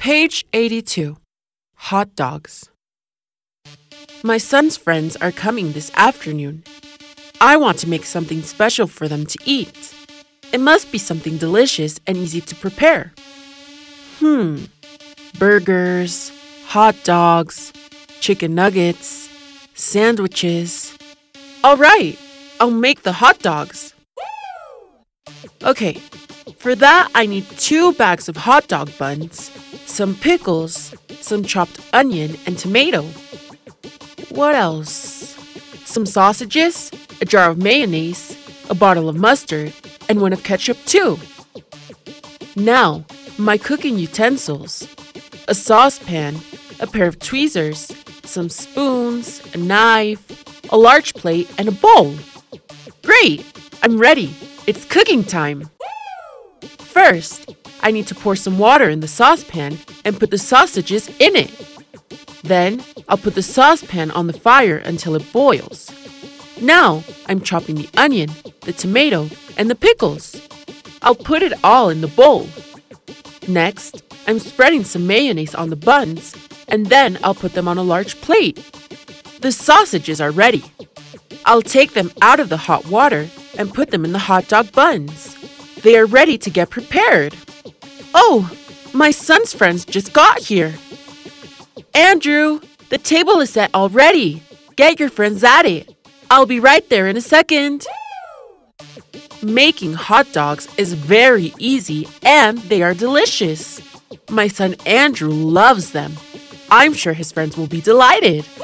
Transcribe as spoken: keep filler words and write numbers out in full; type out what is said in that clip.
Page eighty-two. Hot dogs. My son's friends are coming this afternoon. I want to make something special for them to eat. It must be something delicious and easy to prepare. Hmm. Burgers, hot dogs, chicken nuggets, sandwiches. All right, I'll make the hot dogs. Okay, for that I need two bags of hot dog buns, some pickles, some chopped onion and tomato. What else? Some sausages, a jar of mayonnaise, a bottle of mustard, and one of ketchup too. Now, my cooking utensils. A saucepan, a pair of tweezers, some spoons, a knife, a large plate, and a bowl. Great! I'm ready. It's cooking time. First, I need to pour some water in the saucepan and put the sausages in it. Then, I'll put the saucepan on the fire until it boils. Now, I'm chopping the onion, the tomato, and the pickles. I'll put it all in the bowl. Next, I'm spreading some mayonnaise on the buns, and then I'll put them on a large plate. The sausages are ready. I'll take them out of the hot water and put them in the hot dog buns. They are ready to get prepared. Oh, my son's friends just got here. Andrew, the table is set already. Get your friends at it. I'll be right there in a second. Making hot dogs is very easy and they are delicious. My son Andrew loves them. I'm sure his friends will be delighted.